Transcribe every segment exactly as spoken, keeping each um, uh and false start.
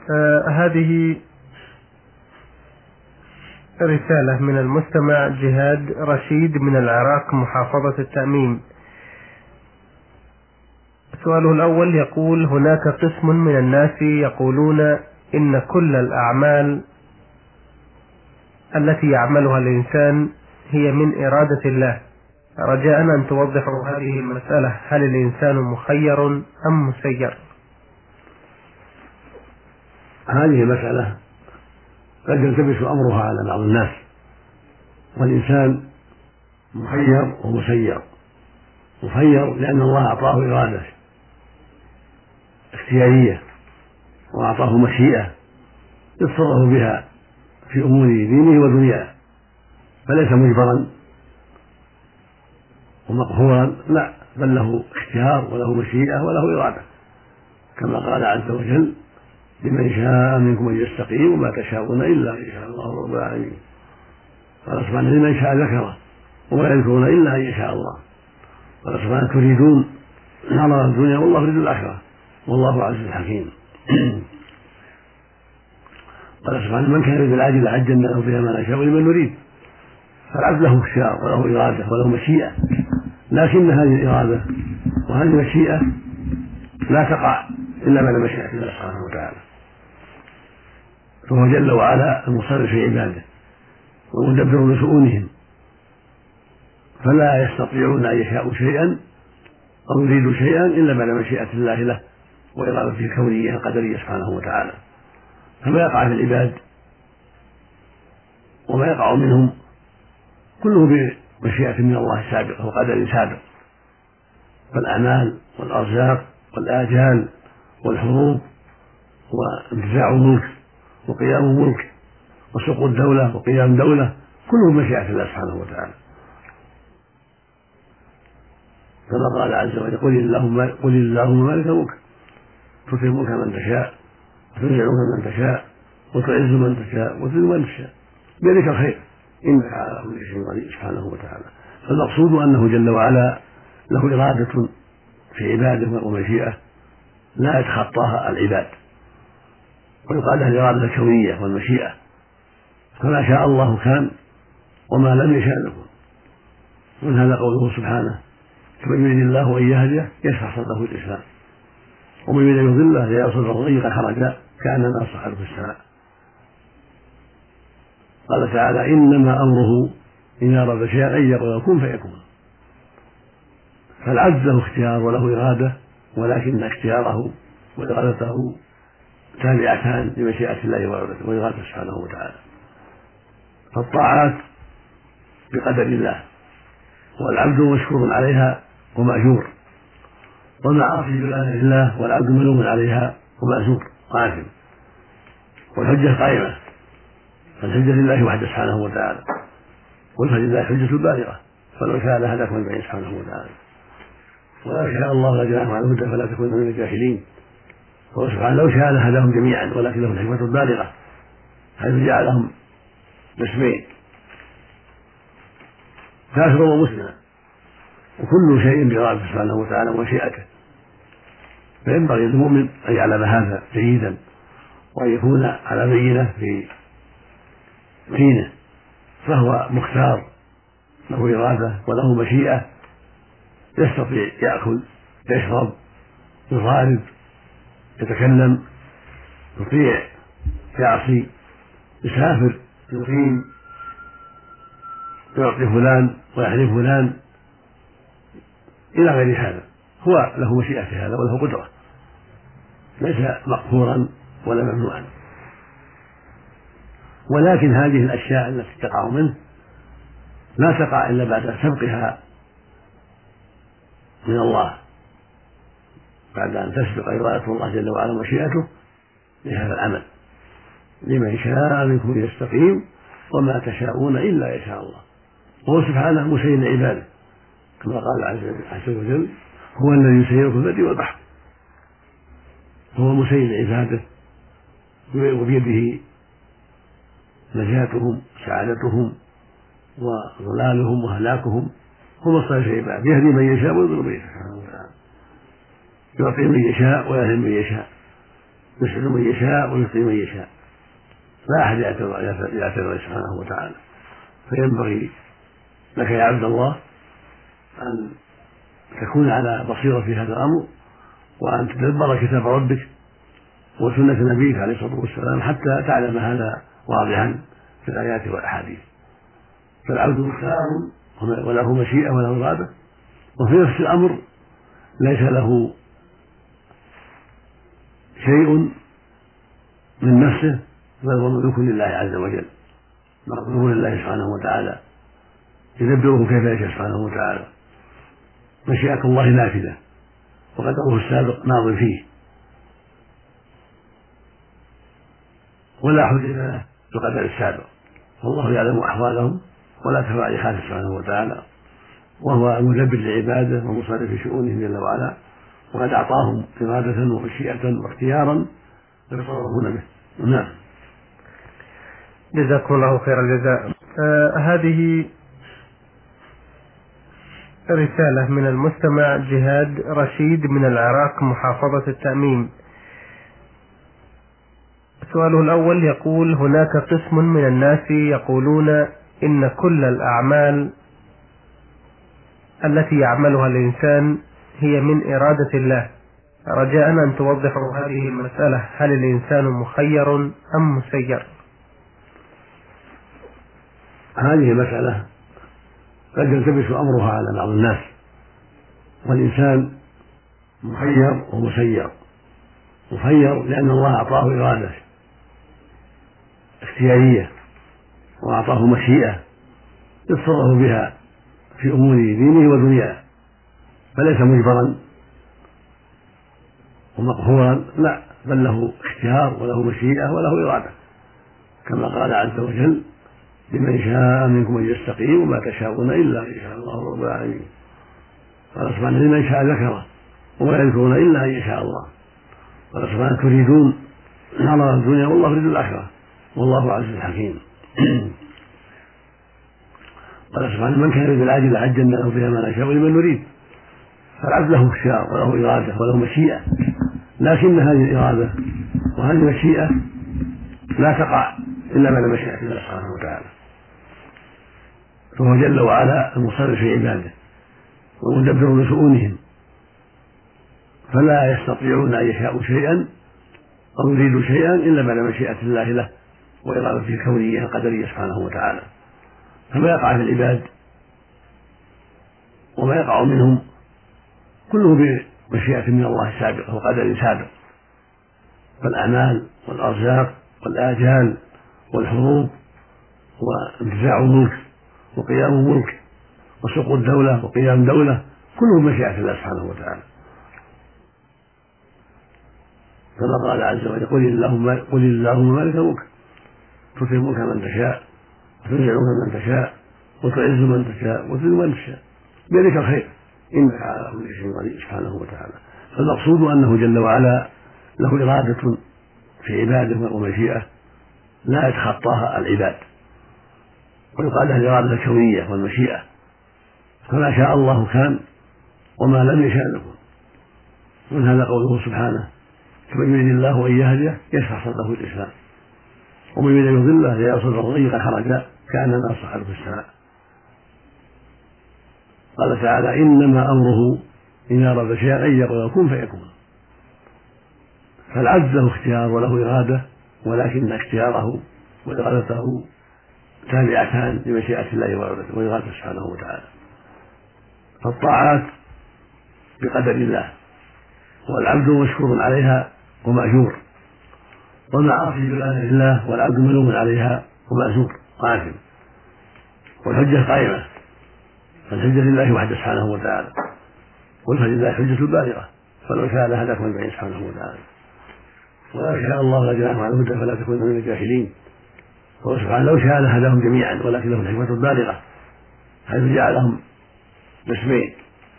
آه هذه رسالة من المستمع جهاد رشيد من العراق محافظة التأميم. سؤاله الأول يقول: هناك قسم من الناس يقولون إن كل الأعمال التي يعملها الإنسان هي من إرادة الله، رجاء أن توضحوا هذه المسألة، هل الإنسان مخير أم مسير؟ هذه مسألة قد يلتبس أمرها على بعض الناس، والإنسان مخير ومسير. مخير لأن الله أعطاه إرادة اختيارية وأعطاه مشيئة يتصرف بها في أمور دينه ودنياه، فليس مجبرا ومقهورا، لا، بل له اختيار وله مشيئة وله إرادة، كما قال عز وجل: لمن شاء منكم أن يستقيم وما تشاءون إلا أن يشاء الله رب العالمين. قال سبحانه: لمن شاء ذكره وما يذكرون إلا أن يشاء الله. قال سبحانه: تريدون عرض الدنيا والله يريد الآخرة والله عزيز حكيم. قال سبحانه: من كان يريد العاجل عجلنا له فيها ما نشاء لمن نريد. فالعبد له اختيار وله إرادة وله مشيئة، لكن هذه الإرادة وهذه المشيئة لا تقع إلا بعد مشيئة الله سبحانه وتعالى، فهو جل وعلا المصرف في عباده والمدبر لشؤونهم، فلا يستطيعون أن يشاءوا شيئا أو يريدوا شيئا إلا بعد مشيئة الله له وإرادته الكونية القدرية سبحانه وتعالى. فما يقع في العباد وما يقع منهم كله بمشيئة من الله سابقة وقدر سابق، فالأعمال والأرزاق والآجال والحروب وانتزاع الملك وقيام الملك وسقوط الدولة وقيام دولة كله بمشيئة الله سبحانه وتعالى. كما قال عز وجل: قل اللهم قل اللهم مالك الملك تؤتي الملك من تشاء وتنزع الملك من تشاء وتعز من تشاء وتذل من تشاء بيدك الخير إنك على كل شيء قدير سبحانه وتعالى. فالمقصود أنه جل وعلا له إرادة في عباده ومشيئة لا يتخطاها العباد، ويقال لها الإرادة الكونية والمشيئة، فما شاء الله كان وما لم يشاء لكم. ومن هذا قوله سبحانه: فمن يريد الله أن يهديه يشرح صدره الإسلام ومن يريد أن يضله يجعل صدره ضيقا حرجا كأنما صعد في السماء. قال تعالى: إنما أمره إن أراد شيئا أن يقول كن فيكون. فالعبد له اختيار وله إرادة، ولكن اختياره وإرادته تابعتان لمشيئة الله وإرادته سبحانه وتعالى. فالطاعات بقدر الله والعبد مشكور عليها ومأجور، والمعاصي بقدر الله والعبد ملوم عليها ومأجور قاسم. والحجة قائمة، فالحجة لله وحده سبحانه وتعالى، والفلله حجة بالغة، فلو شاء لهداكم أجمعين سبحانه وتعالى، ولو شاء الله لجعلهم على الهدى فلا تكونوا من الجاهلين. هو سبحانه لو شاء لهداهم جميعا، ولكن له الحكمة البالغة حيث جعلهم قسمين: كافر ومسلم، وكل شيء بإرادته سبحانه وتعالى ومشيئته. فينبغي للمؤمن أن يعلم هذا جيدا وأن يكون على بينة في دينه، فهو مختار له إرادة وله مشيئة، يستطيع يأكل يشرب يضارب يتكلم يطيع يعصي يسافر يقيم يعطي فلان ويحرم فلان إلى غير هذا. هو له مشيئة في هذا وله قدرة، ليس مقهورا ولا ممنوعا. ولكن هذه الأشياء التي تقع منه لا تقع إلا بعد سبقها من الله، بعد أن تسبق إرادة الله جل وعلا ومشيئته لهذا العمل. لمن شاء منكم يستقيم وما تشاءون إلا يشاء الله. وهو سبحانه مسير لعباده، كما قال عز وجل: هو الذي يسير في البر والبحر. هو مسير لعباده وبيده نجاتهم سعادتهم وضلالهم وهلاكهم. هو مصطفى عباده، يهدي من يشاء ويضل من يشاء، يعطي من يشاء ويهدي من يشاء. يسعد من يشاء ويخطئ من يشاء، لا أحد يعتذر سبحانه وتعالى. فينبغي لك يا عبد الله أن تكون على بصيرة في هذا الأمر، وأن تتدبر كتاب ربك وسنة نبيك عليه الصلاة والسلام حتى تعلم هذا واضحا في الآيات والأحاديث. فالعبد مختار وله مشيئة وله إرادة، وفي نفس الأمر ليس له شيء من نفسه، بل هو ملك لله عز وجل، مقدور لله سبحانه وتعالى، يدبره كيف يشاء سبحانه وتعالى. مشيئة الله نافذة وقدره السابق ماض فيه، ولا حجة له بالقدر السابق، والله يعلم أحوالهم ولا تخفى عليه خافية سبحانه وتعالى، وهو المدبر لعباده ومصرف في شؤونهم جل وعلا، وقد أعطاهم إرادة ومشيئة واختيارا يتصرفون به. نعم. جزاكم الله خير الجزاء. آه هذه رسالة من المستمع جهاد رشيد من العراق محافظة التأميم. سؤاله الأول يقول: هناك قسم من الناس يقولون إن كل الأعمال التي يعملها الإنسان هي من إرادة الله، رجاء أن توضحوا هذه المسألة، هل الإنسان مخير أم مسير؟ هذه مسألة قد يلتبس أمرها على بعض الناس، والإنسان مخير ومسير. مخير لأن الله أعطاه إرادة اختيارية وأعطاه مشيئة يتصرف بها في أمور دينه ودنياه، فليس مجبرا ومقهورا، لا، بل له اختيار وله مشيئة وله إرادة، كما قال عز وجل: لمن شاء منكم أن يستقيم وما تشاءون إلا أن يشاء الله رب العالمين. قال سبحانه: لمن شاء ذكره وما يذكرون إلا أن يشاء الله. قال سبحانه: تريدون عرض الدنيا والله يريد الآخرة والله عزيز حكيم. قال سبحانه: من كان يريد العاجل عجلنا له بها ما نشاء لمن نريد. فالعبد له اختيار وله إرادة وله مشيئة، لكن هذه الإرادة وهذه المشيئة لا تقع إلا بعد مشيئة الله سبحانه وتعالى، فهو جل وعلا المصرف في عباده ومدبر لشؤونهم، فلا يستطيعون أن يشاءوا شيئا أو يريدوا شيئا إلا بعد مشيئة الله له وإرادته الكونية القدرية سبحانه وتعالى. فما يقع في العباد وما يقع منهم كله بمشيئة من الله سابقة وقدر سابق، فالأعمال والأرزاق والآجال والحروب وانتزاع الملك وقيام الملك وسقوط الدولة وقيام دولة كله بمشيئة الله سبحانه وتعالى. كما قال عز وجل: قل اللهم قل اللهم مالك الملك تؤتي الملك من تشاء وتنزع من تشاء وتعز من تشاء وتذل من تشاء بيدك الخير إنك على كل شيء قدير سبحانه وتعالى. فالمقصود أنه جل وعلا له إرادة في عباده ومشيئة لا يتخطاها العباد، ويقال لها الإرادة الكونية والمشيئة، فما شاء الله كان وما لم يشاء لكم. ومن هذا قوله سبحانه: فمن يريد الله أن يهديه يشرح صدره الإسلام ومن يريد أن يضله يجعل صدره ضيقا حرجا كأنما صعد في السماء. قال تعالى: إنما أمره إن أراد شيئا أن يقول كن فيكون. فالعبد له اختيار وله إرادة، ولكن اختياره وإرادته تابعتان لمشيئة الله وإرادته سبحانه وتعالى. فالطاعات بقدر الله والعبد مشكور عليها ومأجور، والمعاصي بقدر الله والعبد ملوم عليها ومأجور قاسم. والحجة قائمة، فالحجة لله وحده سبحانه وتعالى، والفلله حجة بالغة، فلو شاء لهداكم أجمعين سبحانه وتعالى، ولو شاء الله لجعلهم على الهدى فلا تكونوا من الجاهلين. هو سبحانه لو شاء لهداهم جميعا، ولكن له الحكمة البالغة حيث جعلهم قسمين: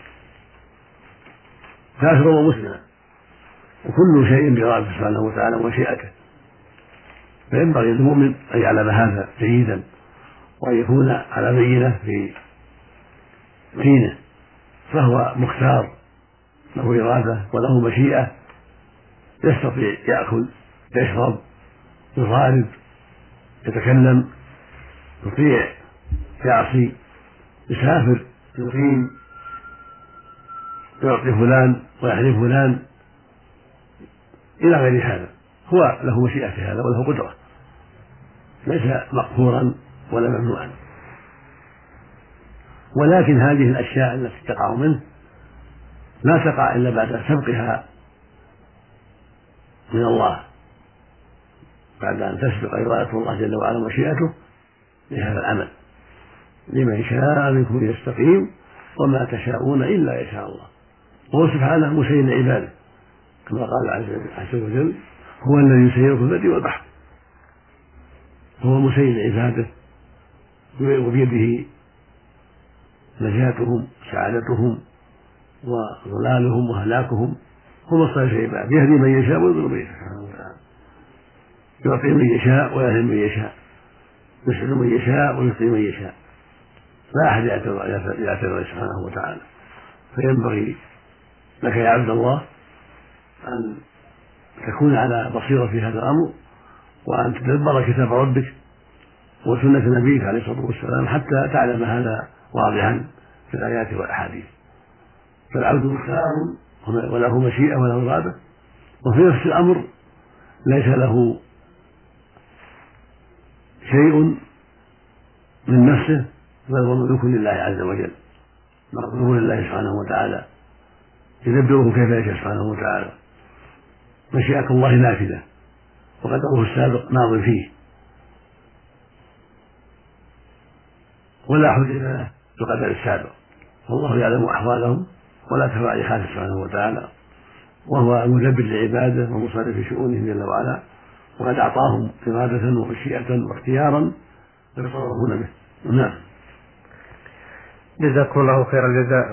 كافر ومسلم، وكل شيء بإرادته سبحانه وتعالى ومشيئته. فينبغي للمؤمن أن يعلم هذا جيدا، وأن يكون على بينة في دينه، فهو مختار له إرادة وله مشيئة يستطيع يأكل يشرب يضارب يتكلم يطيع يعصي يسافر يقيم يعطي فلان ويحرم فلان إلى غير هذا، هو له مشيئة في هذا وله قدرة، ليس مقهورا ولا ممنوعا. ولكن هذه الأشياء التي تقع منه لا تقع إلا بعد سبقها من الله، بعد أن تسبق إرادة الله جل وعلا ومشيئته لهذا العمل. لمن شاء منكم يستقيم وما تشاءون إلا يشاء الله. وهو سبحانه مسير لعباده كما قال عز وجل: هو الذي يسير في البر والبحر. هو مسير لعباده وبيده نجاتهم سعادتهم وضلالهم وهلاكهم. هو مصطفى عباده يهدي من يشاء ويضل من يشاء، يعطي من يشاء ويهدي من يشاء، يسعد من يشاء ويعطي من يشاء، لا أحد يعترض سبحانه وتعالى. فينبغي لك يا عبد الله أن تكون على بصيرة في هذا الأمر، وأن تتدبر كتاب ربك وسنة نبيك عليه الصلاة والسلام حتى تعلم هذا واضحا في الآيات والأحاديث. فالعبد مختار وله مشيئة وله إرادة، وفي نفس الأمر ليس له شيء من نفسه، بل هو مملوك لله عز وجل، مقدور لله سبحانه وتعالى، يدبره كيف يشاء سبحانه وتعالى. مشيئة الله نافذة وقدره السابق ناظر فيه، ولا حجة له بقدر السابق، والله يعلم أحوالهم ولا تخفى عليه خافية سبحانه وتعالى، وهو المدبر لعباده ومصرف في شؤونهم جل وعلا، وقد أعطاهم إرادة ومشيئة واختيارا يتصرفون به. نعم. جزاكم الله خير الجزاء.